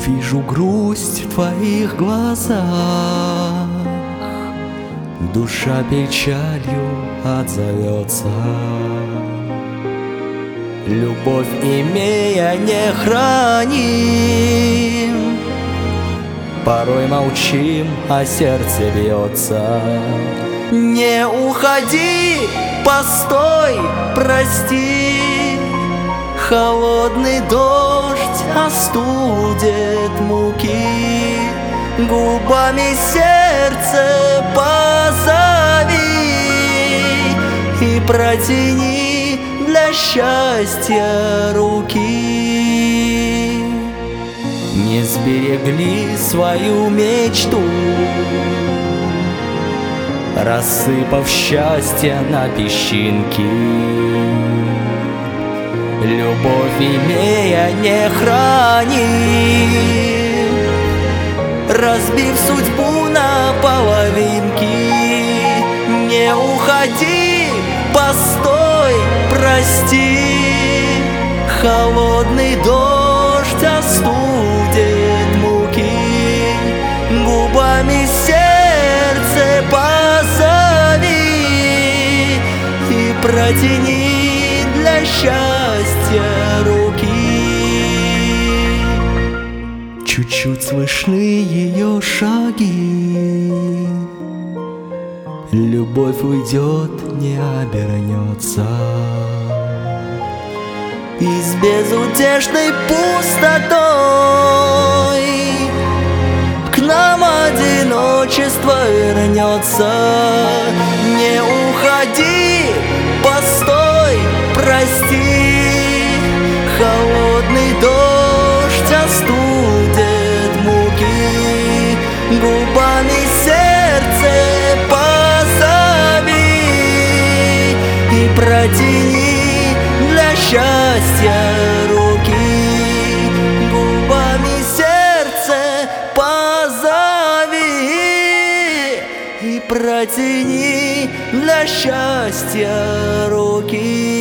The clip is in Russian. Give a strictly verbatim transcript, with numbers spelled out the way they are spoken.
Вижу грусть в твоих глазах, душа печалью отзовется. Любовь имея не храним, порой молчим, а сердце бьется. Не уходи, постой, прости, холодный дождь остудит муки. Губами сердце позови и протяни для счастья руки. Не сберегли свою мечту, рассыпав счастье на песчинки. Любовь имея не храним, разбив судьбу на половинки. Не уходи, постой, прости, холодный дождь остудит муки. Губами сердце позови и протяни для счастья руки. Чуть-чуть слышны ее шаги, любовь уйдет, не обернется. И с безутешной пустотой к нам одиночество вернется. Не уходи, постой, прости, холодный дождь остудит муки. Губами сердце позови и протяни для счастья руки. Губами сердце позови и протяни для счастья руки.